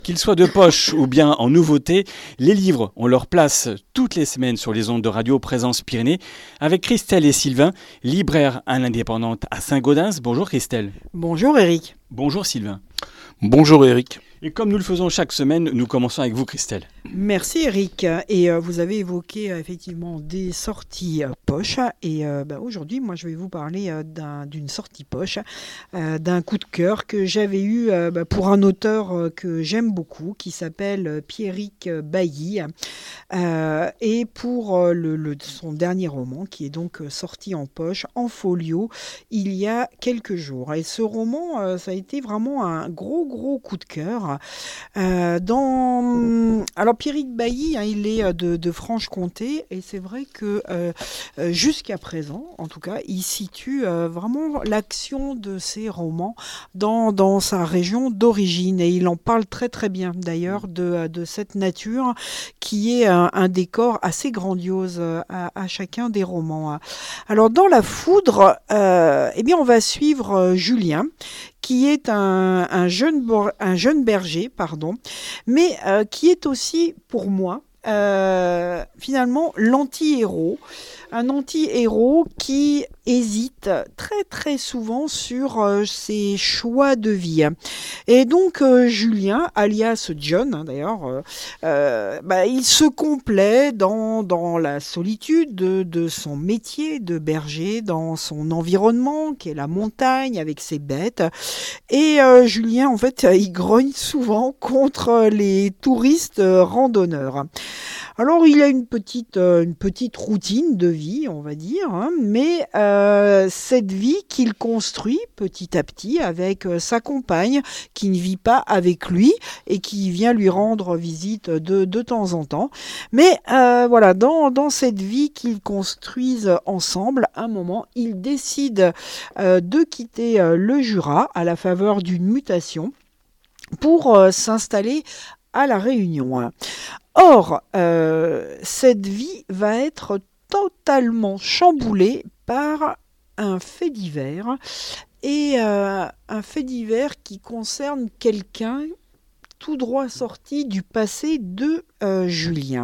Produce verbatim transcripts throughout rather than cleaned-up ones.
Qu'ils soient de poche ou bien en nouveauté, les livres ont leur place toutes les semaines sur les ondes de Radio Présence Pyrénées avec Christelle et Sylvain, libraires à l'indépendante à Saint-Gaudens. Bonjour Christelle. Bonjour Eric. Bonjour Sylvain. Bonjour Eric. Et comme nous le faisons chaque semaine, nous commençons avec vous Christelle. Merci Eric. Et euh, vous avez évoqué euh, effectivement des sorties euh, poche. Et euh, bah, aujourd'hui, moi je vais vous parler euh, d'un, d'une sortie poche, euh, d'un coup de cœur que j'avais eu euh, bah, pour un auteur euh, que j'aime beaucoup, qui s'appelle euh, Pierrick Bailly. Euh, et pour euh, le, le, son dernier roman, qui est donc euh, sorti en poche, en folio, il y a quelques jours. Et ce roman, euh, ça a été vraiment un gros gros coup de cœur. Euh, dans... Alors Pierrick Bailly, hein, il est de, de Franche-Comté et c'est vrai que euh, jusqu'à présent, en tout cas, il situe euh, vraiment l'action de ses romans dans, dans sa région d'origine et il en parle très très bien d'ailleurs de, de cette nature qui est un, un décor assez grandiose à, à chacun des romans. Alors dans La Foudre, euh, eh bien on va suivre Julien qui est un, un, jeune, un jeune berger, pardon, mais euh, qui est aussi, pour moi, euh, finalement, l'anti-héros. Un anti-héros qui hésite très très souvent sur euh, ses choix de vie. Et donc euh, Julien, alias John, hein, d'ailleurs, euh, euh, bah, il se complaît dans, dans la solitude de, de son métier de berger, dans son environnement qui est la montagne avec ses bêtes. Et euh, Julien, en fait, il grogne souvent contre les touristes euh, randonneurs. Alors, il a une petite, euh, une petite routine de vie, on va dire, hein, mais euh, cette vie qu'il construit petit à petit avec euh, sa compagne, qui ne vit pas avec lui et qui vient lui rendre visite de, de temps en temps. Mais euh, voilà, dans, dans cette vie qu'ils construisent ensemble, à un moment, ils décident euh, de quitter euh, le Jura à la faveur d'une mutation pour euh, s'installer à La Réunion. Or, euh, cette vie va être totalement chamboulée par un fait divers, et euh, un fait divers qui concerne quelqu'un tout droit sorti du passé de euh, Julien.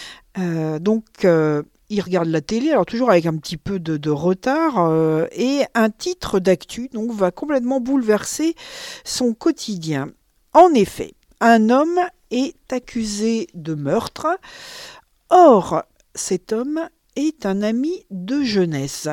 Euh, donc, euh, il regarde la télé, alors toujours avec un petit peu de, de retard, euh, et un titre d'actu donc, va complètement bouleverser son quotidien. En effet, un homme est accusé de meurtre. Or, cet homme est un ami de jeunesse.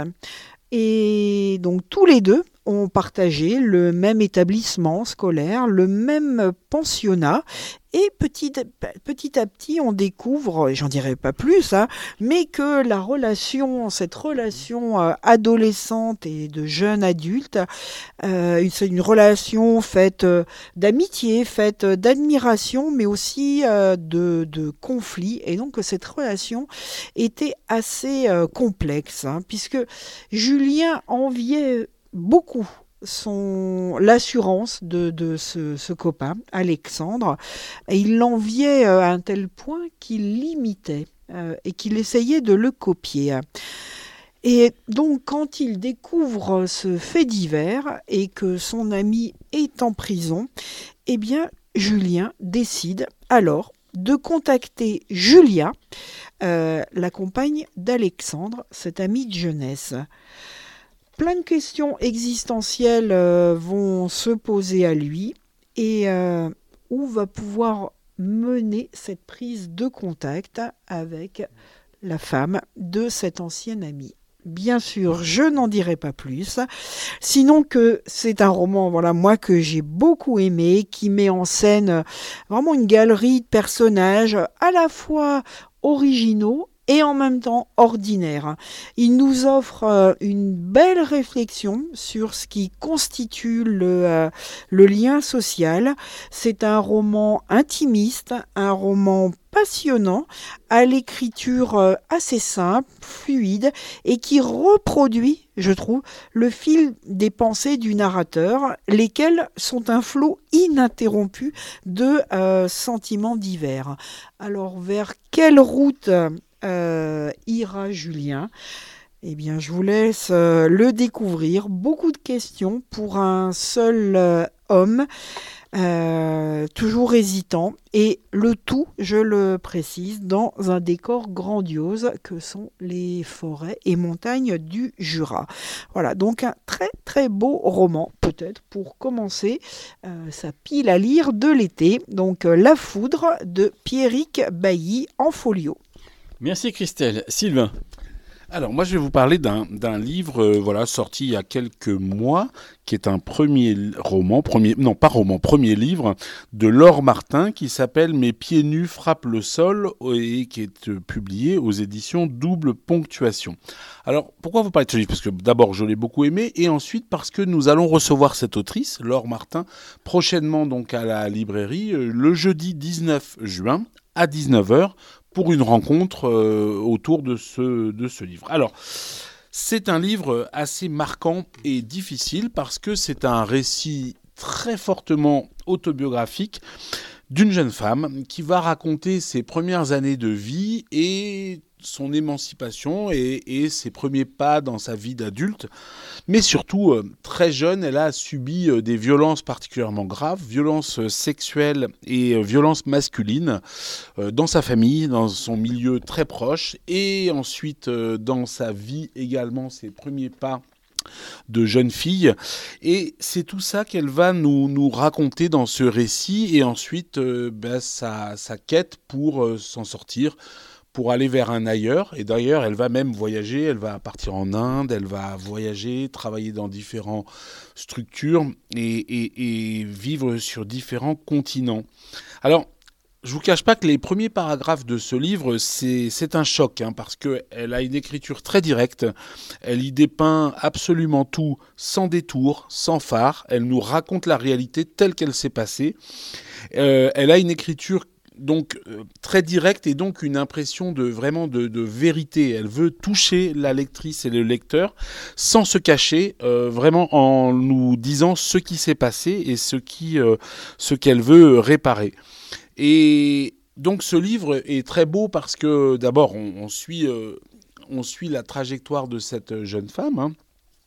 Et donc tous les deux ont partagé le même établissement scolaire, le même pensionnat. Et petit, petit à petit, on découvre, j'en dirai pas plus, hein, mais que la relation, cette relation euh, adolescente et de jeune adulte, euh, c'est une relation faite euh, d'amitié, faite d'admiration, mais aussi euh, de, de conflit. Et donc cette relation était assez euh, complexe, hein, puisque Julien enviait beaucoup son l'assurance de, de ce, ce copain, Alexandre, et il l'enviait à un tel point qu'il l'imitait euh, et qu'il essayait de le copier. Et donc quand il découvre ce fait divers et que son ami est en prison, eh bien Julien décide alors de contacter Julia, euh, la compagne d'Alexandre, cet ami de jeunesse. Plein de questions existentielles euh, vont se poser à lui et euh, où va pouvoir mener cette prise de contact avec la femme de cet ancien ami. Bien sûr, je n'en dirai pas plus, sinon que c'est un roman, voilà, moi que j'ai beaucoup aimé, qui met en scène vraiment une galerie de personnages à la fois originaux et en même temps ordinaire. Il nous offre euh, une belle réflexion sur ce qui constitue le, euh, le lien social. C'est un roman intimiste, un roman passionnant, à l'écriture euh, assez simple, fluide, et qui reproduit, je trouve, le fil des pensées du narrateur, lesquels sont un flot ininterrompu de euh, sentiments divers. Alors, vers quelle route Euh, ira Julien? Eh bien, je vous laisse euh, le découvrir. Beaucoup de questions pour un seul euh, homme, euh, toujours hésitant. Et le tout, je le précise, dans un décor grandiose que sont les forêts et montagnes du Jura. Voilà, donc un très très beau roman, peut-être pour commencer euh, sa pile à lire de l'été. Donc euh, La Foudre de Pierrick Bailly en folio. Merci Christelle. Sylvain. Alors moi je vais vous parler d'un, d'un livre euh, voilà sorti il y a quelques mois qui est un premier roman, premier non pas roman, premier livre de Laure Martin qui s'appelle Mes pieds nus frappent le sol et qui est euh, publié aux éditions Double Ponctuation. Alors pourquoi vous parlez de ce livre ? Parce que d'abord je l'ai beaucoup aimé et ensuite parce que nous allons recevoir cette autrice Laure Martin prochainement donc à la librairie euh, le jeudi dix-neuf juin à dix-neuf heures pour une rencontre euh, autour de ce, de ce livre. Alors, c'est un livre assez marquant et difficile parce que c'est un récit très fortement autobiographique d'une jeune femme qui va raconter ses premières années de vie et son émancipation et, et ses premiers pas dans sa vie d'adulte. Mais surtout, euh, très jeune, elle a subi euh, des violences particulièrement graves, violences euh, sexuelles et euh, violences masculines euh, dans sa famille, dans son milieu très proche, et ensuite euh, dans sa vie également, ses premiers pas de jeune fille. Et c'est tout ça qu'elle va nous, nous raconter dans ce récit, et ensuite euh, ben, sa, sa quête pour euh, s'en sortir, pour aller vers un ailleurs. Et d'ailleurs, elle va même voyager, elle va partir en Inde, elle va voyager, travailler dans différentes structures et, et, et vivre sur différents continents. Alors, je ne vous cache pas que les premiers paragraphes de ce livre, c'est, c'est un choc, hein, parce qu'elle a une écriture très directe, elle y dépeint absolument tout sans détour, sans phare, elle nous raconte la réalité telle qu'elle s'est passée. Euh, elle a une écriture donc euh, très directe et donc une impression de vraiment de, de vérité. Elle veut toucher la lectrice et le lecteur sans se cacher, euh, vraiment en nous disant ce qui s'est passé et ce qui, euh, ce qu'elle veut réparer. Et donc ce livre est très beau parce que d'abord on, on suit, euh, on suit la trajectoire de cette jeune femme. Hein.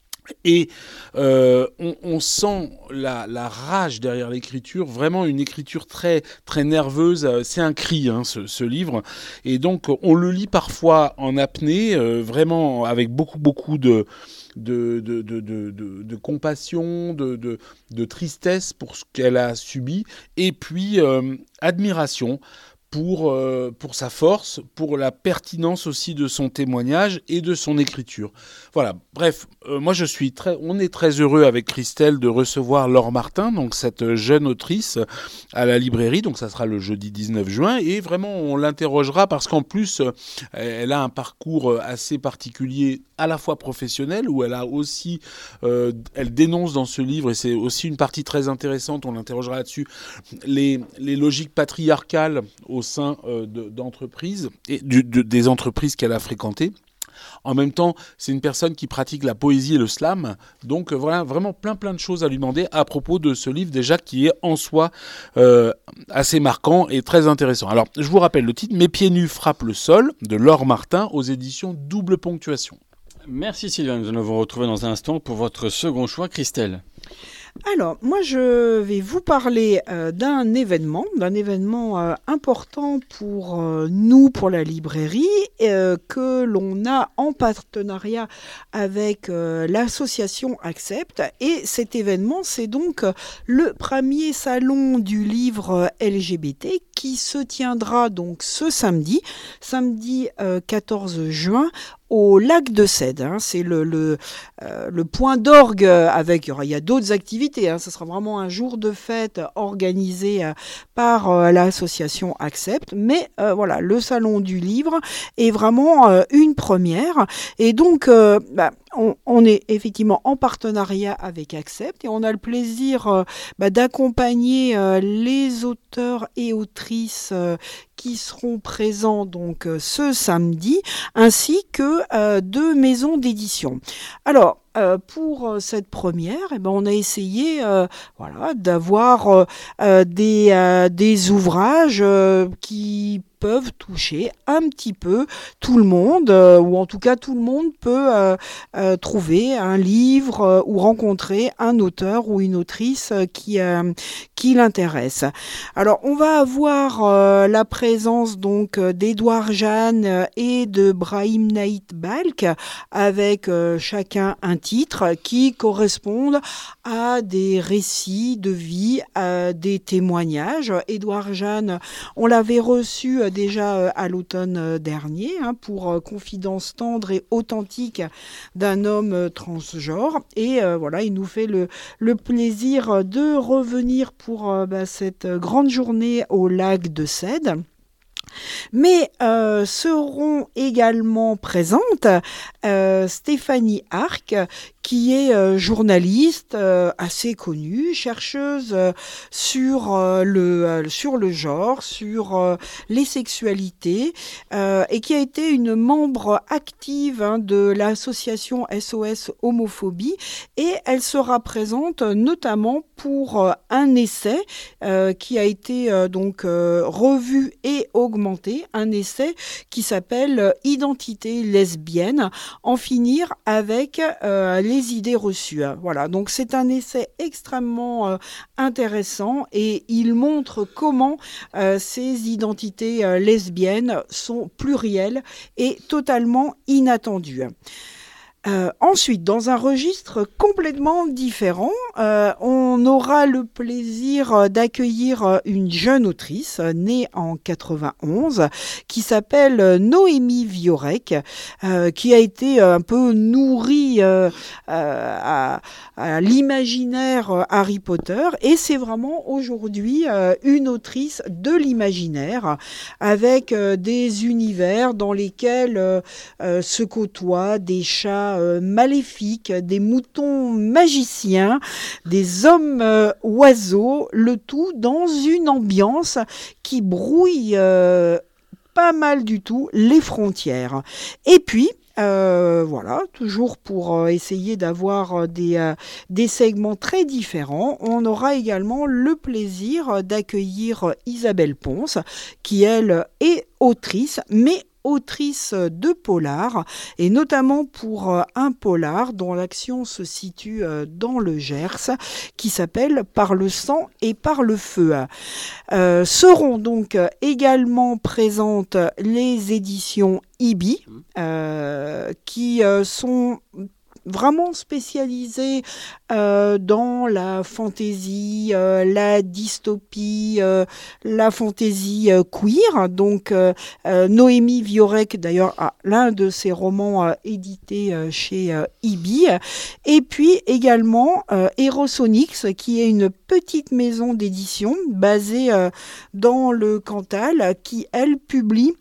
Et euh, on, on sent la, la rage derrière l'écriture, vraiment une écriture très, très nerveuse. C'est un cri, hein, ce, ce livre. Et donc, on le lit parfois en apnée, euh, vraiment avec beaucoup, beaucoup de, de, de, de, de, de, de compassion, de, de, de tristesse pour ce qu'elle a subi, et puis euh, admiration pour, euh, pour sa force, pour la pertinence aussi de son témoignage et de son écriture. Voilà, bref, euh, moi je suis très, on est très heureux avec Christelle de recevoir Laure Martin, donc cette jeune autrice à la librairie, donc ça sera le jeudi dix-neuf juin, et vraiment on l'interrogera parce qu'en plus euh, elle a un parcours assez particulier, à la fois professionnel, où elle a aussi, euh, elle dénonce dans ce livre, et c'est aussi une partie très intéressante, on l'interrogera là-dessus, les, les logiques patriarcales au sein euh, de, d'entreprises et du, de, des entreprises qu'elle a fréquentées. En même temps, c'est une personne qui pratique la poésie et le slam, donc euh, voilà, vraiment plein plein de choses à lui demander à propos de ce livre déjà qui est en soi euh, assez marquant et très intéressant. Alors, je vous rappelle le titre, Mes pieds nus frappent le sol, de Laure Martin aux éditions Double Ponctuation. Merci Sylvain, nous allons vous retrouver dans un instant pour votre second choix, Christelle. Alors, moi, je vais vous parler euh, d'un événement, d'un événement euh, important pour euh, nous, pour la librairie, euh, que l'on a en partenariat avec euh, l'association Accept. Et cet événement, c'est donc euh, le premier salon du livre L G B T qui se tiendra donc ce samedi, samedi euh, quatorze juin, au lac de Cède. Hein. C'est le, le, euh, le point d'orgue avec, il y a d'autres activités, hein. Ce sera vraiment un jour de fête organisé euh, par euh, l'association Accept, mais euh, voilà, le salon du livre est vraiment euh, une première, et donc euh, bah, on, on est effectivement en partenariat avec Accept, et on a le plaisir euh, bah, d'accompagner euh, les auteurs et autrices euh, qui seront présents donc ce samedi, ainsi que euh, deux maisons d'édition. Alors, Euh, pour cette première, eh ben, on a essayé euh, voilà, d'avoir euh, euh, des, euh, des ouvrages euh, qui peuvent toucher un petit peu tout le monde, euh, ou en tout cas tout le monde peut euh, euh, trouver un livre euh, ou rencontrer un auteur ou une autrice euh, qui, euh, qui l'intéresse. Alors on va avoir euh, la présence donc d'Édouard Jeanne et de Brahim Naït Balk, avec euh, chacun un titres qui correspondent à des récits de vie, à des témoignages. Édouard Jeanne, on l'avait reçu déjà à l'automne dernier hein, pour Confidence tendre et authentique d'un homme transgenre. Et euh, voilà, il nous fait le, le plaisir de revenir pour euh, bah, cette grande journée au lac de Cède. Mais euh, seront également présentes euh, Stéphanie Arc, qui est euh, journaliste euh, assez connue, chercheuse euh, sur, euh, le, euh, sur le genre, sur euh, les sexualités, euh, et qui a été une membre active hein, de l'association S O S Homophobie, et elle sera présente notamment pour euh, un essai euh, qui a été euh, donc euh, revu et augmenté, un essai qui s'appelle « Identité lesbienne, en finir avec euh, les idées reçues ». Voilà, donc c'est un essai extrêmement euh, intéressant et il montre comment euh, ces identités euh, lesbiennes sont plurielles et totalement inattendues. Euh, ensuite, dans un registre complètement différent, euh, on aura le plaisir d'accueillir une jeune autrice née en quatre-vingt-onze qui s'appelle Noémie Viorek, euh, qui a été un peu nourrie euh, à, à l'imaginaire Harry Potter, et c'est vraiment aujourd'hui euh, une autrice de l'imaginaire avec euh, des univers dans lesquels euh, euh, se côtoient des chats Euh, maléfiques, des moutons magiciens, des hommes euh, oiseaux, le tout dans une ambiance qui brouille euh, pas mal du tout les frontières. Et puis, Euh, voilà, toujours pour euh, essayer d'avoir des, euh, des segments très différents, on aura également le plaisir d'accueillir Isabelle Ponce, qui elle est autrice, mais autrice de polar, et notamment pour un polar dont l'action se situe dans le Gers, qui s'appelle Par le sang et par le feu. Euh, seront donc également présentes les éditions Ibi, euh, qui euh, sont vraiment spécialisé euh, dans la fantaisie, euh, la dystopie, euh, la fantaisie euh, queer. Donc euh, euh, Noémie Viorek d'ailleurs a l'un de ses romans euh, édités euh, chez euh, Ibi. Et puis également euh, Erosonix, qui est une petite maison d'édition basée euh, dans le Cantal, qui elle publie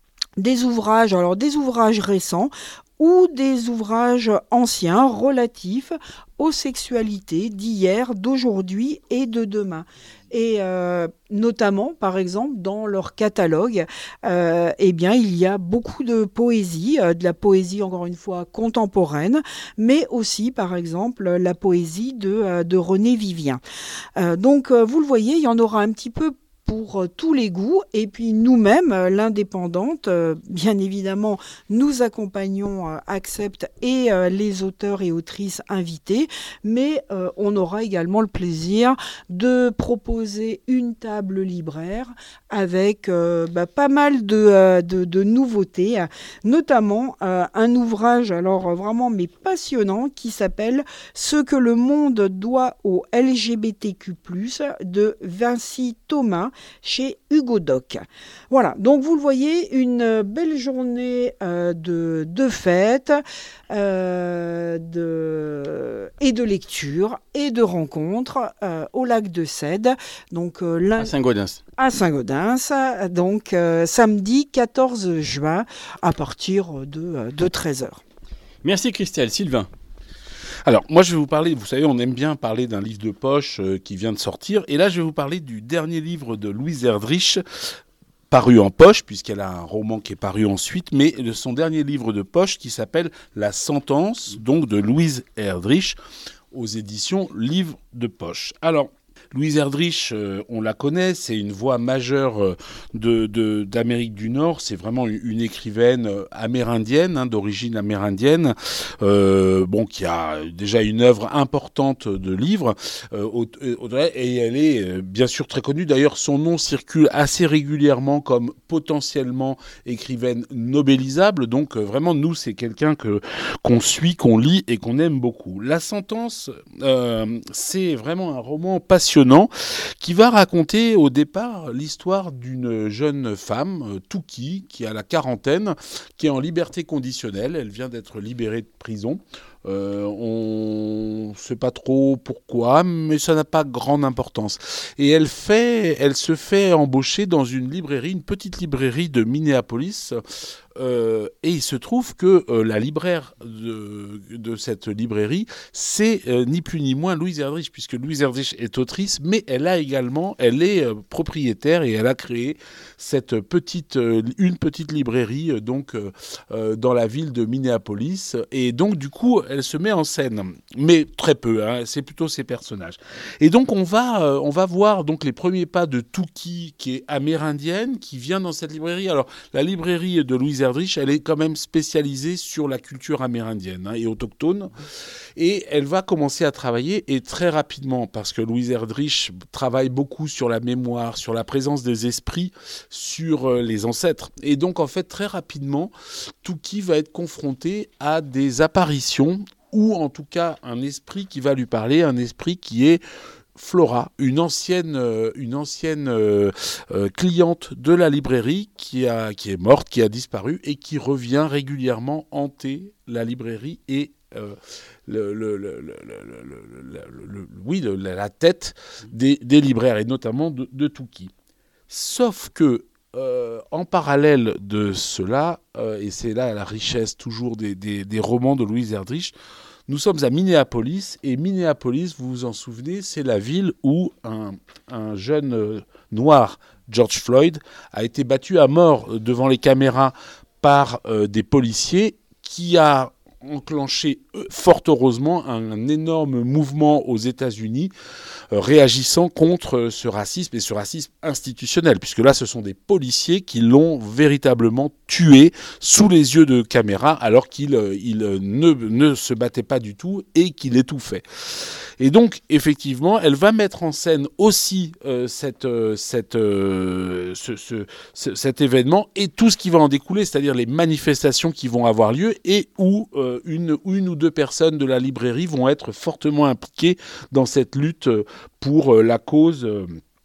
des ouvrages, alors des ouvrages récents ou des ouvrages anciens relatifs aux sexualités d'hier, d'aujourd'hui et de demain. Et euh, notamment, par exemple, dans leur catalogue, euh, eh bien, il y a beaucoup de poésie, euh, de la poésie, encore une fois, contemporaine, mais aussi, par exemple, la poésie de, euh, de René Vivien. Euh, donc, euh, vous le voyez, il y en aura un petit peu pour tous les goûts, et puis nous-mêmes, l'Indépendante, euh, bien évidemment, nous accompagnons euh, Accept et euh, les auteurs et autrices invités, mais euh, on aura également le plaisir de proposer une table libraire avec euh, bah, pas mal de, euh, de, de nouveautés, notamment euh, un ouvrage, alors vraiment mais passionnant, qui s'appelle « Ce que le monde doit au L G B T Q plus » de Vinci Thomas, chez Hugo Doc. Voilà, donc vous le voyez, une belle journée euh, de, de fête euh, de, et de lecture et de rencontres euh, au lac de Cède. Donc, euh, à Saint-Gaudens. À Saint-Gaudens, donc euh, samedi quatorze juin à partir de, de treize heures. Merci Christelle. Sylvain. Alors, moi, je vais vous parler, vous savez, on aime bien parler d'un livre de poche euh, qui vient de sortir. Et là, je vais vous parler du dernier livre de Louise Erdrich, paru en poche, puisqu'elle a un roman qui est paru ensuite, mais de son dernier livre de poche qui s'appelle La Sentence, donc de Louise Erdrich, aux éditions Livre de Poche. Alors, Louise Erdrich, euh, on la connaît, c'est une voix majeure euh, de, de, d'Amérique du Nord, c'est vraiment une, une écrivaine euh, amérindienne, hein, d'origine amérindienne, euh, bon, qui a déjà une œuvre importante de livres, euh, au, au, et elle est euh, bien sûr très connue. D'ailleurs, son nom circule assez régulièrement comme potentiellement écrivaine nobélisable, donc euh, vraiment, nous, c'est quelqu'un que, qu'on suit, qu'on lit et qu'on aime beaucoup. La Sentence, euh, c'est vraiment un roman passionnant, qui va raconter au départ l'histoire d'une jeune femme, Touki, qui a la quarantaine, qui est en liberté conditionnelle. Elle vient d'être libérée de prison. Euh, on ne sait pas trop pourquoi, mais ça n'a pas grande importance. Et elle, fait, elle se fait embaucher dans une librairie, une petite librairie de Minneapolis. Euh, et il se trouve que euh, la libraire de, de cette librairie, c'est euh, ni plus ni moins Louise Erdrich, puisque Louise Erdrich est autrice, mais elle a également, elle est euh, propriétaire et elle a créé cette petite, euh, une petite librairie euh, donc euh, euh, dans la ville de Minneapolis. Et donc du coup, elle se met en scène, mais très peu. Hein, c'est plutôt ses personnages. Et donc on va, euh, on va voir donc les premiers pas de Touki, qui est amérindienne, qui vient dans cette librairie. Alors la librairie de Louise Erdrich, elle est quand même spécialisée sur la culture amérindienne hein, et autochtone. Et elle va commencer à travailler, et très rapidement, parce que Louise Erdrich travaille beaucoup sur la mémoire, sur la présence des esprits, sur euh, les ancêtres. Et donc, en fait, très rapidement, Touki va être confronté à des apparitions, ou en tout cas un esprit qui va lui parler, un esprit qui est Flora, une ancienne, euh, une ancienne euh, euh, cliente de la librairie qui, a, qui est morte, qui a disparu et qui revient régulièrement hanter la librairie et euh, le, le, le, le, le, le, le, oui, le, la tête des, des libraires et notamment de, de Touki. Sauf que Euh, en parallèle de cela, euh, et c'est là la richesse toujours des, des, des romans de Louise Erdrich, nous sommes à Minneapolis, et Minneapolis, vous vous en souvenez, c'est la ville où un, un jeune euh, noir, George Floyd, a été battu à mort devant les caméras par euh, des policiers, qui a enclenché, fort heureusement, un, un énorme mouvement aux États-Unis euh, réagissant contre ce racisme, et ce racisme institutionnel, puisque là, ce sont des policiers qui l'ont véritablement tué sous les yeux de caméra, alors qu'il euh, il, ne, ne se battait pas du tout et qu'il étouffait. Et donc, effectivement, elle va mettre en scène aussi euh, cette, euh, cette, euh, ce, ce, ce, cet événement et tout ce qui va en découler, c'est-à-dire les manifestations qui vont avoir lieu et où euh, une, une ou deux personnes de la librairie vont être fortement impliquées dans cette lutte pour euh, la cause euh,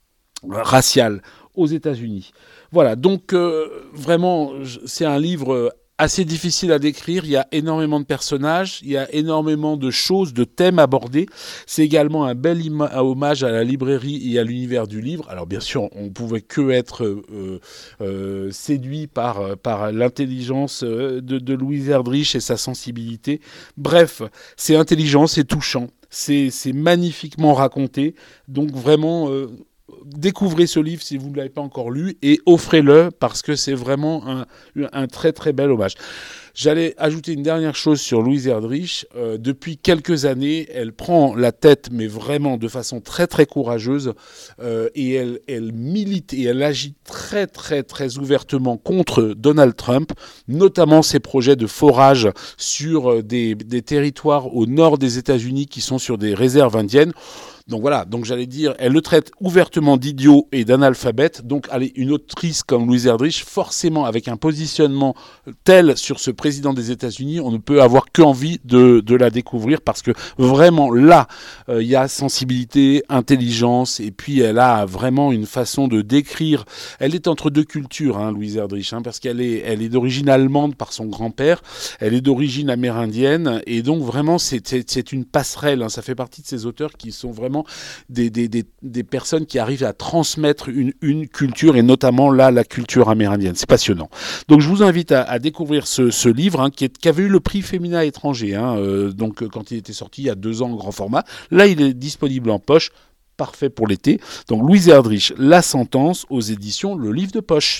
raciale aux États-Unis. Voilà, donc euh, vraiment, c'est un livre assez difficile à décrire. Il y a énormément de personnages, il y a énormément de choses, de thèmes abordés. C'est également un bel ima- un hommage à la librairie et à l'univers du livre. Alors bien sûr, on ne pouvait que être euh, euh, séduit par, par l'intelligence de, de Louise Erdrich et sa sensibilité. Bref, c'est intelligent, c'est touchant, c'est, c'est magnifiquement raconté. Donc vraiment... Euh, découvrez ce livre si vous ne l'avez pas encore lu et offrez-le parce que c'est vraiment un, un très très bel hommage. J'allais ajouter une dernière chose sur Louise Erdrich. Euh, depuis quelques années, elle prend la tête, mais vraiment de façon très très courageuse, euh, et elle, elle milite et elle agit très très très ouvertement contre Donald Trump, notamment ses projets de forage sur des, des territoires au nord des États-Unis qui sont sur des réserves indiennes. Donc voilà, donc j'allais dire, elle le traite ouvertement d'idiot et d'analphabète. Donc allez, une autrice comme Louise Erdrich, forcément avec un positionnement tel sur ce président des États-Unis, on ne peut avoir qu'envie de, de la découvrir parce que vraiment là, il euh, y a sensibilité, intelligence, et puis elle a vraiment une façon de décrire. Elle est entre deux cultures, hein, Louise Erdrich, hein, parce qu'elle est, elle est d'origine allemande par son grand-père, elle est d'origine amérindienne, et donc vraiment c'est, c'est, c'est une passerelle. Hein, ça fait partie de ces auteurs qui sont vraiment Des, des, des, des personnes qui arrivent à transmettre une, une culture, et notamment là la culture amérindienne. C'est passionnant. Donc je vous invite à, à découvrir ce, ce livre hein, qui, est, qui avait eu le prix Femina étranger, hein, euh, donc quand il était sorti il y a deux ans en grand format. Là il est disponible en poche, parfait pour l'été. Donc Louise Erdrich, La Sentence, aux éditions Le Livre de Poche.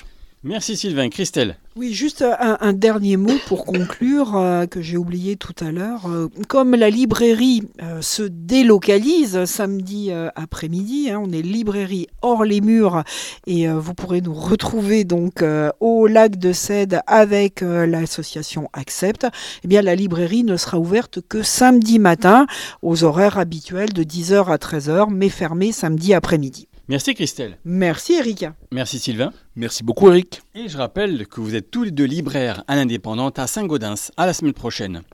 Merci Sylvain. Christelle? Oui, juste un, un dernier mot pour conclure, euh, que j'ai oublié tout à l'heure. Euh, comme la librairie euh, se délocalise samedi euh, après-midi, hein, on est librairie hors les murs et euh, vous pourrez nous retrouver donc euh, au lac de Cède avec euh, l'association Accept. Eh bien, la librairie ne sera ouverte que samedi matin aux horaires habituels de dix heures à treize heures, mais fermée samedi après-midi. Merci Christelle. Merci Erika. Merci Sylvain. Merci beaucoup Eric. Et je rappelle que vous êtes tous les deux libraires à l'Indépendante à Saint-Gaudens. À la semaine prochaine.